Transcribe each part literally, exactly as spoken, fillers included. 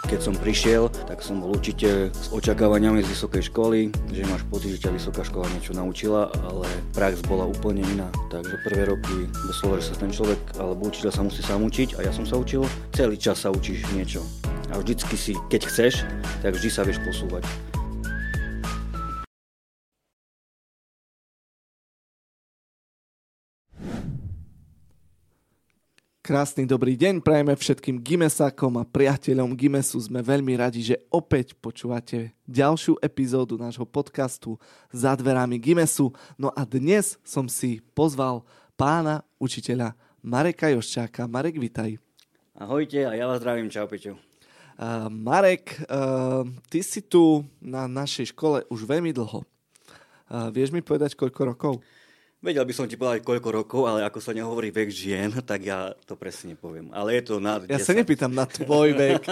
Keď som prišiel, tak som bol učiteľ s očakávaniami z vysokej školy, že máš pocit, že ťa vysoká škola niečo naučila, ale prax bola úplne iná. Takže prvé roky doslova, že sa ten človek alebo učiteľ sa musí sám učiť a ja som sa učil. Celý čas sa učíš niečo. A vždycky si, keď chceš, tak vždy sa vieš posúvať. Krásny dobrý deň, prajeme všetkým Gimesákom a priateľom Gimesu. Sme veľmi radi, že opäť počúvate ďalšiu epizódu nášho podcastu Za dverami Gimesu. No a dnes som si pozval pána učiteľa Mareka Joščáka. Marek, vitaj. Ahojte a ja vás zdravím, čau Peťo. Uh, Marek, uh, ty si tu na našej škole už veľmi dlho. Uh, vieš mi povedať, koľko rokov? Vedel by som ti povedať, koľko rokov, ale ako sa nehovorí vek žien, tak ja to presne nepoviem. Ale je to nad Ja desať. sa nepýtam na tvoj vek.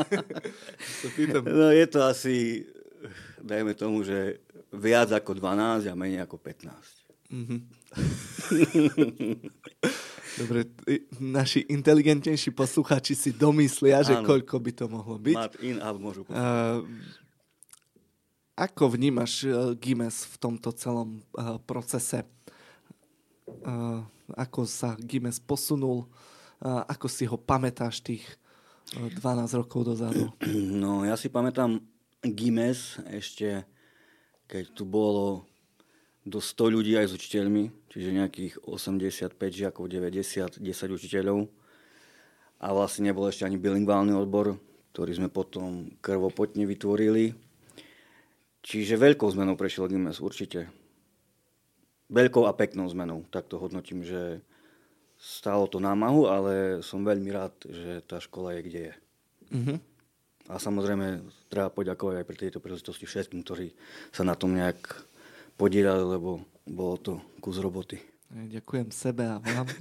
No je to asi, dajme tomu, že viac ako dvanásť a menej ako pätnásť. Mm-hmm. Dobre, naši inteligentnejší poslucháči si domyslia, že áno, koľko by to mohlo byť. Mat in out môžu povedať. Uh, ako vnímaš uh, Gimes v tomto celom uh, procese? Uh, ako sa Gimes posunul, uh, ako si ho pamätáš tých uh, dvanásť rokov dozadu? No, ja si pamätám Gimes ešte, keď tu bolo do sto ľudí aj s učiteľmi, čiže nejakých osemdesiatpäť žiakov, deväťdesiat, desať učiteľov. A vlastne nebol ešte ani bilingválny odbor, ktorý sme potom krvopotne vytvorili. Čiže veľkou zmenou prešiel Gimes, určite. Veľkou a peknou zmenou, tak to hodnotím, že stálo to námahu, ale som veľmi rád, že tá škola je, kde je. Mm-hmm. A samozrejme treba poďakovať aj pri tejto príležitosti všetkým, ktorí sa na tom nejak podielali, lebo bolo to kus roboty. Ďakujem sebe a vám.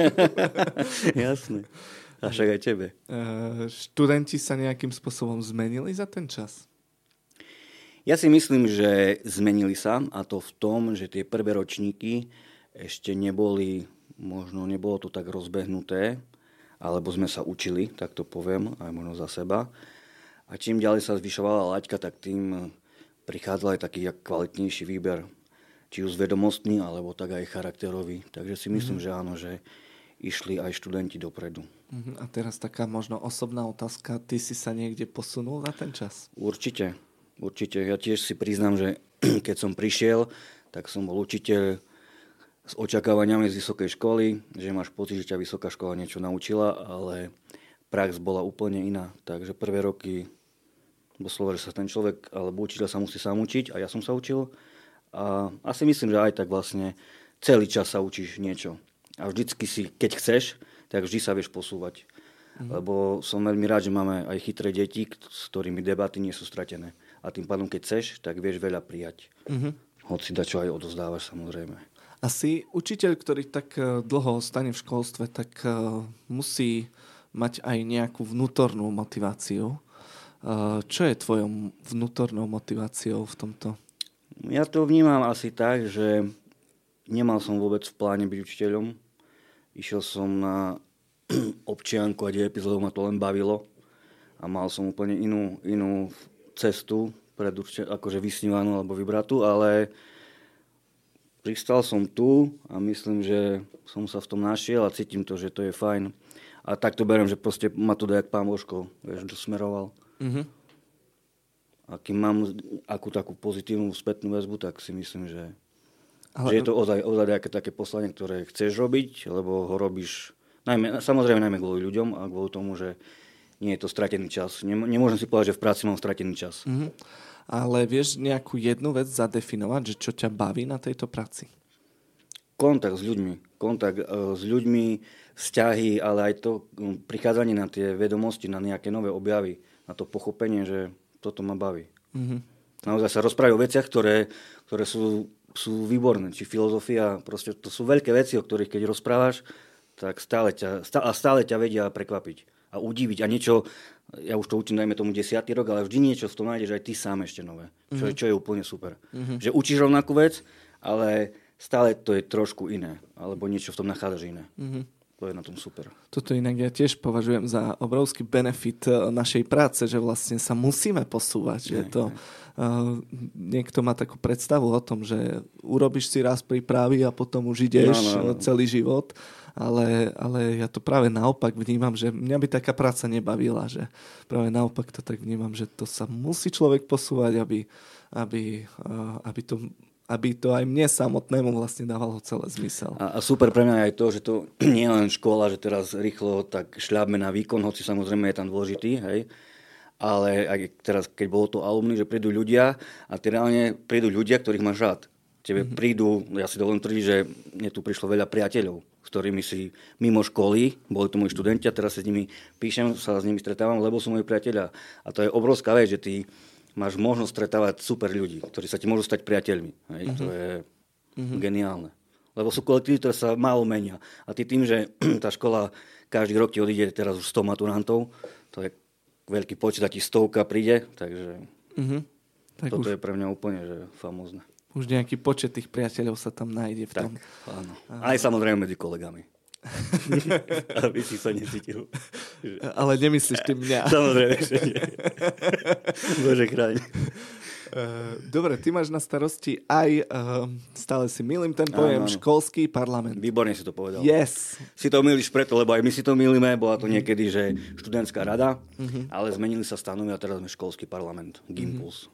Jasné. A však aj tebe. Uh, študenti sa nejakým spôsobom zmenili za ten čas? Ja si myslím, že zmenili sa, a to v tom, že tie prvé ročníky ešte neboli, možno nebolo to tak rozbehnuté, alebo sme sa učili, tak to poviem, aj možno za seba. A čím ďalej sa zvyšovala laťka, tak tým prichádzal aj taký kvalitnejší výber, či už vedomostný, alebo tak aj charakterový. Takže si myslím, mm-hmm. že áno, že išli aj študenti dopredu. Mm-hmm. A teraz taká možno osobná otázka, ty si sa niekde posunul za ten čas? Určite. Určite. Ja tiež si priznám, že keď som prišiel, tak som bol učiteľ s očakávaniami z vysokej školy, že máš pocit, že ťa vysoká škola niečo naučila, ale prax bola úplne iná. Takže prvé roky doslova, že sa ten človek alebo učiteľ sa musí sám učiť a ja som sa učil. A asi myslím, že aj tak vlastne celý čas sa učíš niečo. A vždycky si, keď chceš, tak vždy sa vieš posúvať. Mm. Lebo som veľmi rád, že máme aj chytré deti, s ktorými debaty nie sú stratené. A tým pádom, keď chceš, tak vieš veľa prijať. Mm-hmm. Hoci dačo aj odozdávaš, samozrejme. Asi učiteľ, ktorý tak dlho ostane v školstve, tak uh, musí mať aj nejakú vnútornú motiváciu. Uh, čo je tvojou vnútornou motiváciou v tomto? Ja to vnímam asi tak, že nemal som vôbec v pláne byť učiteľom. Išiel som na občianku a deň epizódov ma to len bavilo. A mal som úplne inú, inú cestu, pred akože vysnívanú alebo vybratú, ale pristal som tu a myslím, že som sa v tom našiel a cítim to, že to je fajn. A tak to beriem, že proste ma to dojak pán Božko, vieš, dosmeroval. Mm-hmm. A kým mám akú takú pozitívnu spätnú väzbu, tak si myslím, že, ale... že je to ozaj, ozaj také, také poslanie, ktoré chceš robiť, lebo ho robíš, najmä, samozrejme najmä kvôli ľuďom a kvôli tomu, že nie je to stratený čas. Nemôžem si povedať, že v práci mám stratený čas. Mm-hmm. Ale vieš nejakú jednu vec zadefinovať, že čo ťa baví na tejto práci? Kontakt s ľuďmi. Kontakt uh, s ľuďmi, vzťahy, ale aj to um, prichádzanie na tie vedomosti, na nejaké nové objavy, na to pochopenie, že toto ma baví. Mm-hmm. Naozaj sa rozprávajú o veciach, ktoré, ktoré sú, sú výborné. Či filozofia, proste to sú veľké veci, o ktorých keď rozprávaš, tak stále ťa, stále, stále ťa vedia prekvapiť a udiviť. A niečo, ja už to učím, dajme tomu desiatý rok, ale vždy niečo v tom nájdeš aj ty sám ešte nové. Čo, mm-hmm. čo je úplne super. Mm-hmm. Že učíš rovnakú vec, ale stále to je trošku iné. Alebo niečo v tom nachádzaš iné. Mm-hmm. To je na tom super. Toto inak ja tiež považujem za obrovský benefit našej práce, že vlastne sa musíme posúvať. Že to, uh, niekto má takú predstavu o tom, že urobíš si raz prípravy a potom už ideš no, no, no. celý život. Ale, ale ja to práve naopak vnímam, že mňa by taká práca nebavila. Že práve naopak to tak vnímam, že to sa musí človek posúvať, aby, aby, uh, aby to... aby to aj mne samotnému vlastne dávalo celé zmysel. A, a super pre mňa je aj to, že to nie je len škola, že teraz rýchlo tak šľabme na výkon, hoci samozrejme je tam dôležitý, hej. Ale aj teraz, keď bolo to alumni, že prídu ľudia a ty reálne prídu ľudia, ktorých máš rád. Tebe mm-hmm. prídu, ja si dovolím tvrdiť, že mne tu prišlo veľa priateľov, s ktorými si mimo školy, boli to moji študenti a teraz sa s nimi píšem, sa s nimi stretávam, lebo sú moji priateľia. A to je obrovská vec, že ty máš možnosť stretávať super ľudí, ktorí sa ti môžu stať priateľmi. Hej? Uh-huh. To je uh-huh. geniálne. Lebo sú kolektívy, ktoré sa málo menia. A ty tým, že tá škola každý rok ti odíde teraz už sto maturantov, to je veľký počet, a ti stovka príde, takže uh-huh. tak toto už je pre mňa úplne že famózne. Už nejaký počet tých priateľov sa tam nájde v tom. Tak, áno. Aj samozrejme medzi kolegami. Aby si sa necítil. Ale nemyslíš ty mňa. Samozrejme, že nie. Bože chráň. Dobre, ty máš na starosti aj, uh, stále si milím ten pojem, áno, áno. školský parlament. Výborne si to povedal. Yes. Si to milíš preto, lebo aj my si to milíme. Bola to niekedy, že študentská rada, uh-huh. ale zmenili sa stanovy a teraz sme školský parlament. Gimpuls.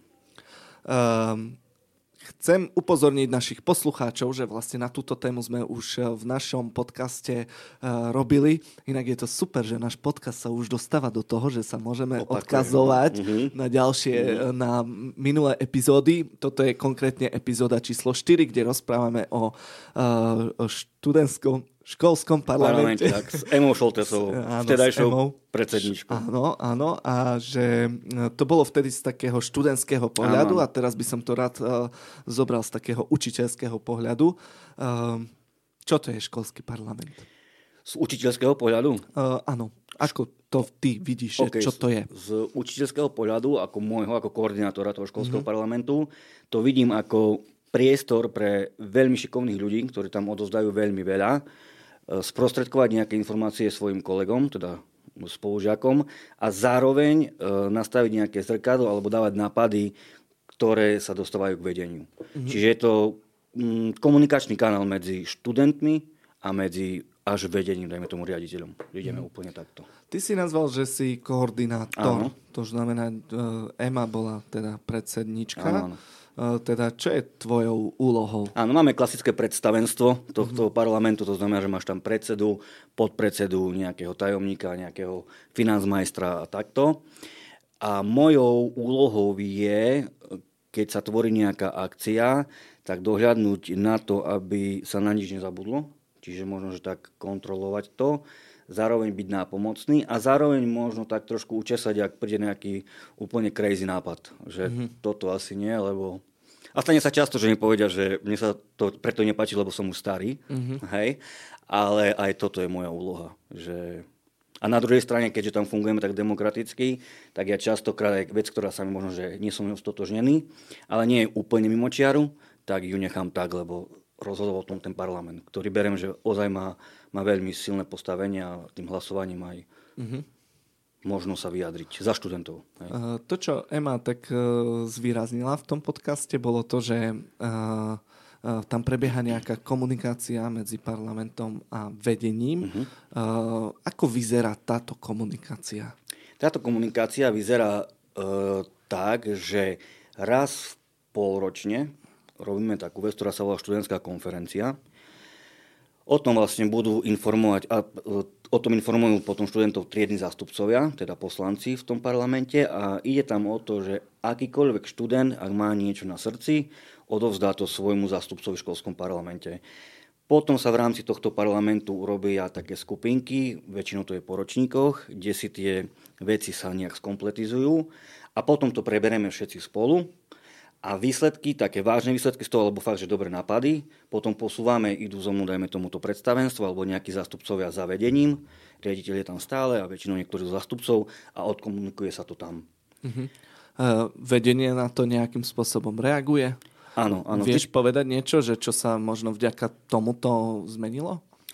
Uh-huh. Um, Chcem upozorniť našich poslucháčov, že vlastne na túto tému sme už v našom podcaste uh, robili. Inak je to super, že náš podcast sa už dostáva do toho, že sa môžeme Opakujem. odkazovať uh-huh. na ďalšie, uh-huh. na minulé epizódy. Toto je konkrétne epizóda číslo štyri, kde rozprávame o, uh, o študentskom školskom parlamente. Tak, s Emou Šoltesovou, vtedajšou predsedničkou. Áno, áno. A že to bolo vtedy z takého študentského pohľadu áno. a teraz by som to rád uh, zobral z takého učiteľského pohľadu. Uh, čo to je školský parlament? Z učiteľského pohľadu? Uh, áno. Ako to ty vidíš, okay, čo to je? Z učiteľského pohľadu, ako môjho, ako koordinátora toho školského mm-hmm. parlamentu, to vidím ako priestor pre veľmi šikovných ľudí, ktorí tam odovzdajú veľmi veľa, sprostredkovať nejaké informácie svojim kolegom, teda spolužiakom a zároveň e, nastaviť nejaké zrkadlo alebo dávať nápady, ktoré sa dostávajú k vedeniu. Mm-hmm. Čiže je to mm, komunikačný kanál medzi študentmi a medzi až vedením, dajme tomu riaditeľom. Ideme mm. úplne takto. Ty si nazval, že si koordinátor. Áno. To znamená, Ema bola teda predsednička. Áno, áno. Teda, čo je tvojou úlohou? Áno, máme klasické predstavenstvo tohto mm-hmm. parlamentu, to znamená, že máš tam predsedu, podpredsedu, nejakého tajomníka, nejakého financmajstra a takto. A mojou úlohou je, keď sa tvorí nejaká akcia, tak dohľadnúť na to, aby sa na nič nezabudlo, čiže možno, že tak kontrolovať to, zároveň byť nápomocný a zároveň možno tak trošku učesať, ak príde nejaký úplne crazy nápad, že mm-hmm. toto asi nie, lebo... A stane sa často, že mi povedia, že mne sa to preto nepáči, lebo som už starý, mm-hmm. hej, ale aj toto je moja úloha, že... A na druhej strane, keďže tam fungujeme tak demokraticky, tak ja častokrát aj vec, ktorá sa mi možno, že nie som stotožnený, ale nie je úplne mimo čiaru, tak ju nechám tak, lebo rozhodoval o tom ten parlament, ktorý beriem, že ozaj má, má veľmi silné postavenie a tým hlasovaním aj mm-hmm. možno sa vyjadriť za študentov. Hej. Uh, to, čo Ema tak uh, zvýraznila v tom podcaste, bolo to, že uh, uh, tam prebieha nejaká komunikácia medzi parlamentom a vedením. Mm-hmm. Uh, ako vyzerá táto komunikácia? Táto komunikácia vyzerá uh, tak, že raz polročne robíme takú vec, ktorá sa volá študentská konferencia. O tom vlastne budú informovať, a o tom informujú potom študentov triedni zástupcovia, teda poslanci v tom parlamente a ide tam o to, že akýkoľvek študent, ak má niečo na srdci, odovzdá to svojmu zástupcovi v školskom parlamente. Potom sa v rámci tohto parlamentu urobia také skupinky, väčšinou to je po ročníkoch, kde si tie veci sa nejak skompletizujú a potom to preberieme všetci spolu. A výsledky, také vážne výsledky z toho, alebo fakt, že dobré nápady, potom posúvame, idú zo mnou, dajme tomuto predstavenstvo, alebo nejakí zástupcovia za vedením, riaditeľ je tam stále a väčšinou niektorí z zástupcov a odkomunikuje sa to tam. Uh-huh. Uh, vedenie na to nejakým spôsobom reaguje? Áno, áno. Vieš povedať niečo, že čo sa možno vďaka tomuto zmenilo?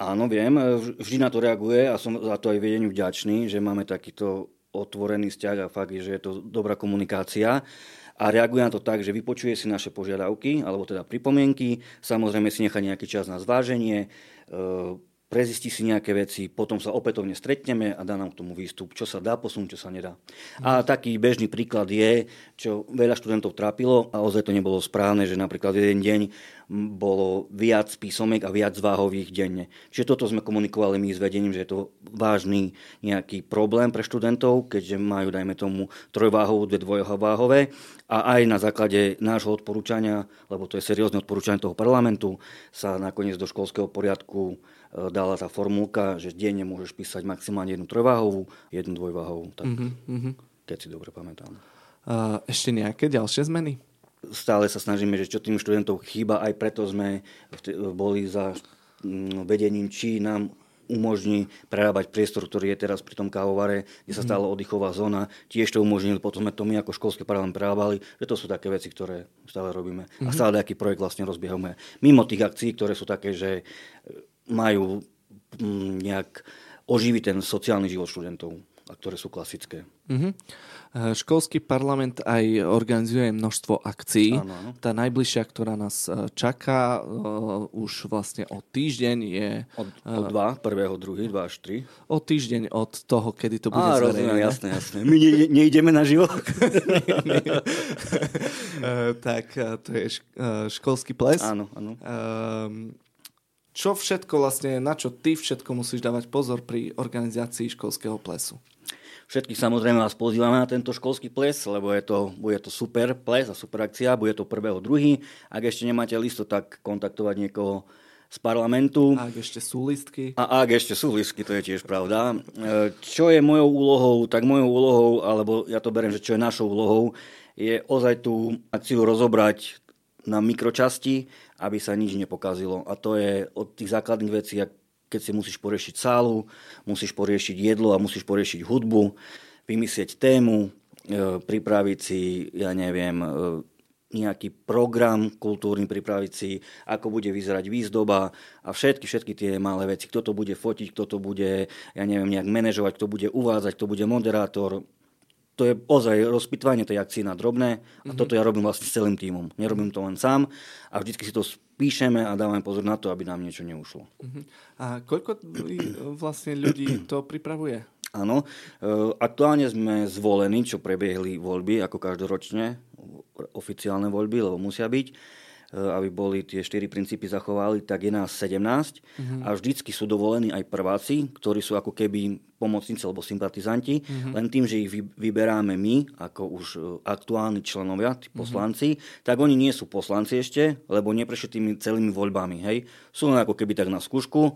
Áno, viem, vždy na to reaguje a som za to aj vedeniu vďačný, že máme takýto otvorený vzťah a fakt, že je to dobrá komunikácia. A reaguje na to tak, že vypočuje si naše požiadavky, alebo teda pripomienky, samozrejme si nechá nejaký čas na zváženie, prezistí si nejaké veci, potom sa opätovne stretneme a dá nám k tomu výstup, čo sa dá posunúť, čo sa nedá. A taký bežný príklad je, čo veľa študentov trápilo a ozaj to nebolo správne, že napríklad jeden deň bolo viac písomek a viac váhových denne. Čiže toto sme komunikovali my s vedením, že je to vážny nejaký problém pre študentov, keďže majú, dajme tomu, trojváhovú, dve dvojváhové a aj na základe nášho odporúčania, lebo to je seriózne odporúčanie toho parlamentu, sa nakoniec do školského poriadku dala tá formulka, že denne môžeš písať maximálne jednu trojváhovú, jednu dvojváhovú. Tak, mm-hmm. Keď si dobre pamätám. Uh, ešte nejaké ďalšie zmeny? Stále sa snažíme, že čo tým študentov chýba, aj preto sme boli za vedením, či nám umožní prerábať priestor, ktorý je teraz pri tom kávovare, kde sa stále oddychová zóna. Tiež to umožnili, potom sme to my ako školský parlament prerábali, že to sú také veci, ktoré stále robíme. Mm-hmm. A stále aký projekt vlastne rozbiehame. Mimo tých akcií, ktoré sú také, že majú nejak oživiť ten sociálny život študentov, a ktoré sú klasické. Mm-hmm. Školský parlament aj organizuje množstvo akcií. Áno, áno. Tá najbližšia, ktorá nás čaká uh, už vlastne o týždeň je... Od, od dva, prvého, druhý, dva až tri. O týždeň od toho, kedy to bude Á, zverejnené. rozumiem, jasné, jasné. My ne, neideme na živo? uh, tak uh, to je šk- uh, školský ples. Áno, áno. Uh, čo všetko vlastne, na čo ty všetko musíš dávať pozor pri organizácii školského plesu? Všetkých samozrejme vás pozývame na tento školský ples, lebo je to, bude to super ples a super akcia, bude to prvého druhý. Ak ešte nemáte listo, tak kontaktovať niekoho z parlamentu. A ak ešte sú listky. A ak ešte sú listky, to je tiež pravda. Čo je mojou úlohou, tak mojou úlohou, alebo ja to beriem, že čo je našou úlohou, je ozaj tú akciu rozobrať na mikročasti, aby sa nič nepokazilo. A to je od tých základných vecí, keď si musíš poriešiť sálu, musíš poriešiť jedlo a musíš poriešiť hudbu, vymyslieť tému, pripraviť si, ja neviem, nejaký program kultúrny, pripraviť si, ako bude vyzerať výzdoba a všetky, všetky tie malé veci. Kto to bude fotiť, kto to bude, ja neviem, nejak manažovať, kto bude uvádzať, kto bude moderátor. To je ozaj rozpitvanie tej akcie na drobné a mm-hmm. toto ja robím vlastne s celým tímom. Nerobím to len sám a vždycky si to spíšeme a dávame pozor na to, aby nám niečo neušlo. Mm-hmm. A koľko vlastne ľudí to pripravuje? Áno, aktuálne sme zvolení, čo prebiehli voľby, ako každoročne, oficiálne voľby, lebo musia byť, aby boli tie štyri princípy zachovali, tak je nás sedemnásť mm-hmm. a vždycky sú dovolení aj prváci, ktorí sú ako keby pomocníci alebo sympatizanti, mm-hmm. len tým, že ich vyberáme my, ako už aktuálni členovia, tí poslanci, mm-hmm. tak oni nie sú poslanci ešte, lebo neprešli tými celými voľbami. Hej. Sú len ako keby tak na skúšku,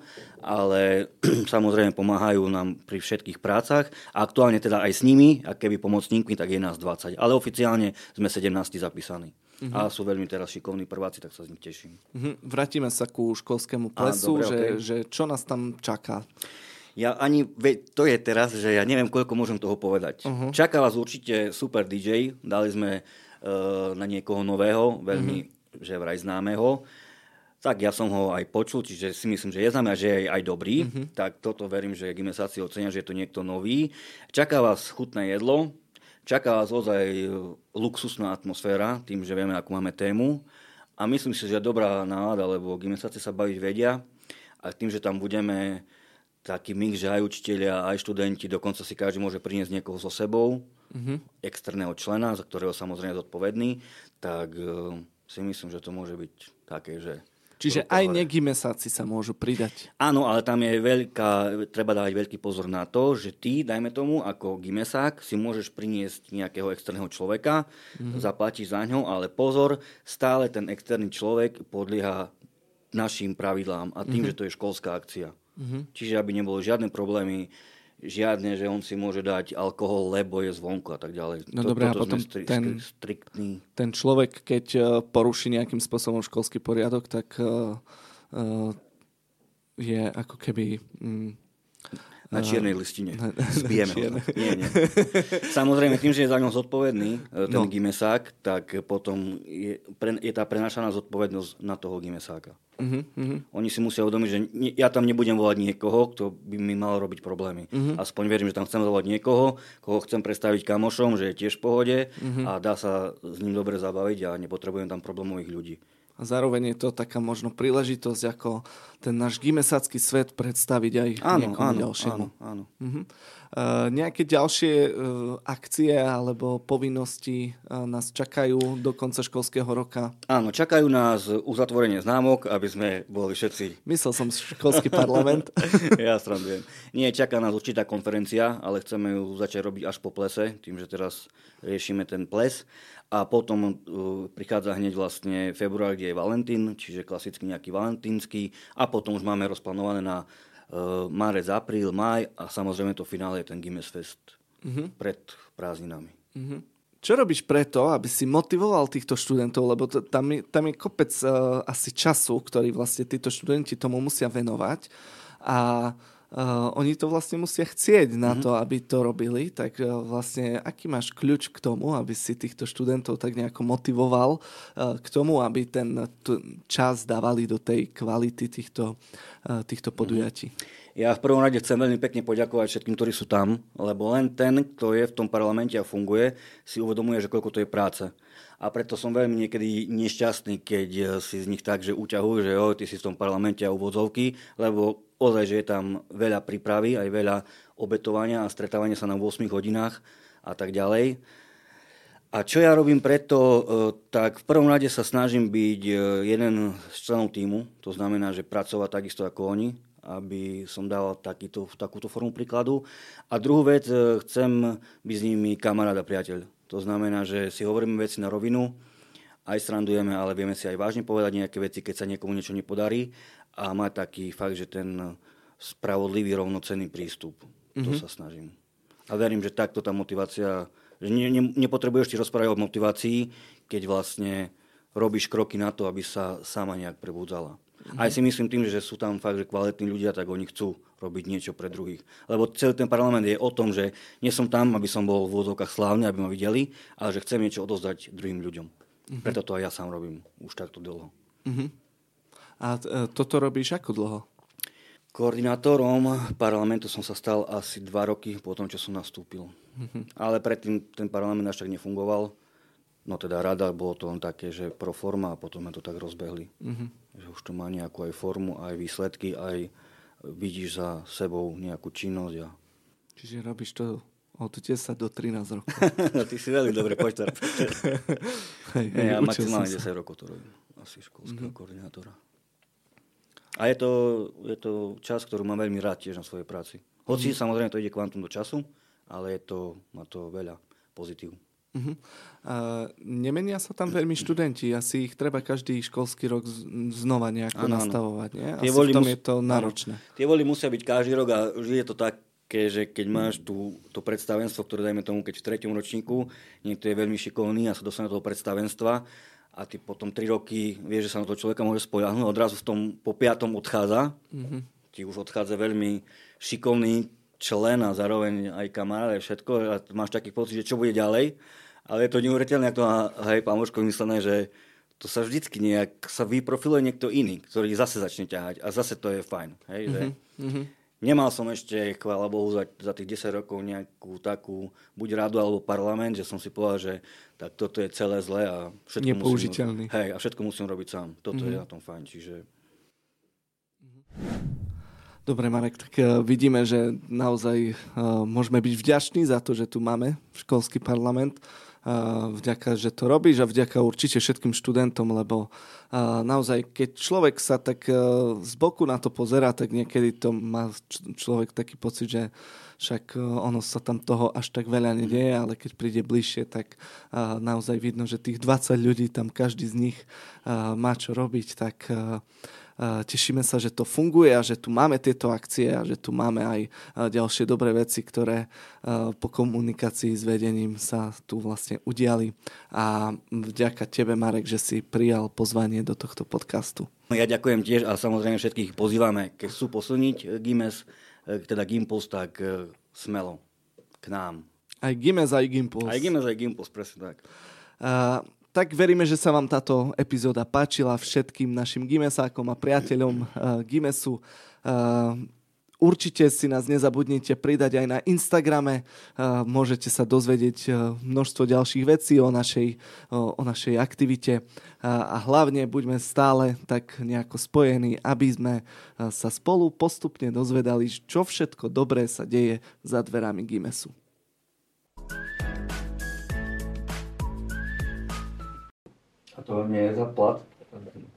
ale samozrejme pomáhajú nám pri všetkých prácach a aktuálne teda aj s nimi, a keby pomocníkmi, tak je nás dvadsať. Ale oficiálne sme sedemnásť zapísaní. Uh-huh. A sú veľmi teraz šikovní prváci, tak sa z nich teším. Uh-huh. Vrátime sa ku školskému plesu, Á, dobre, že, okay. že čo nás tam čaká? Ja ani, to je teraz, že ja neviem, koľko môžem toho povedať. Uh-huh. Čaká vás určite super dý džej, dali sme uh, na niekoho nového, veľmi, uh-huh. že vraj známeho. Tak ja som ho aj počul, čiže si myslím, že je známe a že je aj dobrý. Uh-huh. Tak toto verím, že gimesáci ocenia, že je to niekto nový. Čaká vás chutné jedlo, čaká vás ozaj luxusná atmosféra, tým, že vieme, akú máme tému. A myslím si, že je dobrá nálada, lebo gimesáci sa baviť vedia. A tým, že tam budeme taký mix, že aj učitelia, aj študenti, dokonca si každý môže priniesť niekoho so sebou, mm-hmm. externého člena, za ktorého samozrejme je zodpovedný, tak uh, si myslím, že to môže byť také, že... Čiže aj negimesáci sa môžu pridať. Áno, ale tam je veľká, treba dávať veľký pozor na to, že ty, dajme tomu, ako gimesák si môžeš priniesť nejakého externého človeka, mm-hmm. zaplatíš za ňo, ale pozor, stále ten externý človek podlieha našim pravidlám a tým, mm-hmm. že to je školská akcia. Mm-hmm. Čiže aby nebolo žiadne problémy, žiadne, že on si môže dať alkohol, lebo je zvonku a tak ďalej. No dobré, a potom stri- ten, striktný. ten človek, keď poruší nejakým spôsobom školský poriadok, tak uh, uh, je ako keby... Um, Na čiernej listine. Zbijeme ho. Nie, nie. Samozrejme, tým, že je za ňom zodpovedný ten no. gimesák, tak potom je, pre, je tá prenášaná zodpovednosť na toho gimesáka. Uh-huh, uh-huh. Oni si musia uvedomiť, že nie, ja tam nebudem volať niekoho, kto by mi mal robiť problémy. Uh-huh. Aspoň verím, že tam chcem volať niekoho, koho chcem predstaviť kamošom, že je tiež v pohode uh-huh. a dá sa s ním dobre zabaviť a nepotrebujem tam problémových ľudí. A zároveň je to taká možno príležitosť, ako ten náš gimesácky svet predstaviť aj áno, niekomu áno, ďalšiemu. Áno, áno. Uh-huh. Uh, nejaké ďalšie uh, akcie alebo povinnosti uh, nás čakajú do konca školského roka? Áno, čakajú nás uzatvorenie známok, aby sme boli všetci... Myslel som školský parlament. Ja srandujem. Nie, čaká nás určitá konferencia, ale chceme ju začať robiť až po plese, tým, že teraz riešime ten ples. A potom uh, prichádza hneď vlastne február, kde je Valentín, čiže klasicky nejaký valentínsky. A potom už máme rozplánované na uh, marec, apríl, maj a samozrejme to finále je ten Gimes Fest uh-huh. pred prázdninami. Uh-huh. Čo robíš preto, aby si motivoval týchto študentov? Lebo to, tam, je, tam je kopec uh, asi času, ktorý vlastne títo študenti tomu musia venovať. A Uh, oni to vlastne musia chcieť na mm-hmm. to, aby to robili, tak uh, vlastne aký máš kľúč k tomu, aby si týchto študentov tak nejako motivoval uh, k tomu, aby ten t- čas dávali do tej kvality týchto, uh, týchto podujatí? Ja v prvom rade chcem veľmi pekne poďakovať všetkým, ktorí sú tam, lebo len ten, kto je v tom parlamente a funguje, si uvedomuje, že koľko to je práce. A preto som veľmi niekedy nešťastný, keď si z nich tak, že uťahujú, že jo, ty si v tom parlamente a úvodzovky, lebo ozaj, že je tam veľa prípravy, aj veľa obetovania a stretávania sa na ôsmich hodinách a tak ďalej. A čo ja robím preto, tak v prvom rade sa snažím byť jeden z členov tímu, to znamená, že pracovať takisto ako oni, aby som dal takýto, takúto formu príkladu. A druhú vec, chcem byť s nimi kamarát a priateľ. To znamená, že si hovoríme veci na rovinu, aj srandujeme, ale vieme si aj vážne povedať nejaké veci, keď sa niekomu niečo nepodarí a má taký fakt, že ten spravodlivý, rovnocenný prístup. Mm-hmm. To sa snažím. A verím, že takto tá motivácia, že ne, ne, nepotrebuješ ti rozprávať o motivácii, keď vlastne robíš kroky na to, aby sa sama nejak prebudzala. Mm-hmm. Aj si myslím tým, že sú tam fakt, že kvalitní ľudia, tak oni chcú robiť niečo pre druhých. Lebo celý ten parlament je o tom, že nie som tam, aby som bol v úvodzovkách slávny, aby ma videli, ale že chcem niečo odozdať druhým ľuďom. Mm-hmm. Preto to aj ja sám robím už takto dlho. Mm-hmm. A t- toto robíš ako dlho? Koordinátorom parlamentu som sa stal asi dva roky po tom, čo som nastúpil. Mm-hmm. Ale predtým ten parlament až tak nefungoval. No teda rada, bolo to len také, že pro forma a potom sme to tak rozbehli. Mm-hmm. Že už to má nejakú aj formu, aj výsledky, aj vidíš za sebou nejakú činnosť. A... Čiže robíš to od desať do trinásť rokov. No, ty si veľmi dobre počítaš. Hej, hej, ja maximálne desať rokov to robím. Asi školského mm-hmm. koordinátora. A je to, je to čas, ktorú mám veľmi rád tiež na svojej práci. Hoci mm-hmm. samozrejme to ide kvantum do času, ale je to, má to veľa pozitív. Uh-huh. Uh, nemenia sa tam veľmi študenti, asi ich treba každý školský rok z- znova nejako ano, nastavovať, nie? Asi v tom mus- je to náročné. Tie voľby musia byť každý rok a vždy je to také, že keď máš tú, to predstavenstvo, ktoré dajme tomu, keď v treťom ročníku niekto je veľmi šikovný a sa dostane do toho predstavenstva a ty potom tri roky vieš, že sa na toho človeka môže spoľahnúť, odrazu v tom po piatom odchádza, uh-huh. ti už odchádza veľmi šikovný člen a zároveň aj kamarát a všetko a máš taký pocit, že čo bude ďalej. Ale je to neuveriteľné, ako to má aj pán Moško vymyslené, že to sa vždycky nejak sa vyprofiluje niekto iný, ktorý zase začne ťahať a zase to je fajn. Hej, že mm-hmm. Nemal som ešte, chvála Bohu, za, za tých desať rokov nejakú takú buď radu alebo parlament, že som si povedal, že tak toto je celé zlé a všetko nepoužiteľný. Musím, hej, a všetko musím robiť sám. Toto mm-hmm. je na tom fajn, čiže... Dobre, Marek, tak uh, vidíme, že naozaj uh, môžeme byť vďační za to, že tu máme školský parlament. Uh, vďaka, že to robíš a vďaka určite všetkým študentom, lebo uh, naozaj, keď človek sa tak uh, z boku na to pozerá, tak niekedy to má č- človek taký pocit, že však uh, ono sa tam toho až tak veľa nedieje, ale keď príde bližšie, tak uh, naozaj vidno, že tých dvadsať ľudí tam každý z nich uh, má čo robiť, tak uh, Uh, tešíme sa, že to funguje a že tu máme tieto akcie a že tu máme aj uh, ďalšie dobré veci, ktoré uh, po komunikácii s vedením sa tu vlastne udiali. A vďaka tebe, Marek, že si prijal pozvanie do tohto podcastu. Ja ďakujem tiež a samozrejme všetkých pozývame, keď chcú posilniť Gimes, teda Gimpus, tak smelo k nám. Aj Gimes, aj Gimpus. Aj Gimes, aj Gimpus, presne tak. Uh, tak veríme, že sa vám táto epizóda páčila všetkým našim Gimesákom a priateľom uh, Gimesu. Uh, určite si nás nezabudnite pridať aj na Instagrame. Uh, môžete sa dozvedieť uh, množstvo ďalších vecí o našej, uh, o našej aktivite. Uh, a hlavne buďme stále tak nejako spojení, aby sme uh, sa spolu postupne dozvedali, čo všetko dobré sa deje za dverami Gimesu. A to nie je za plat?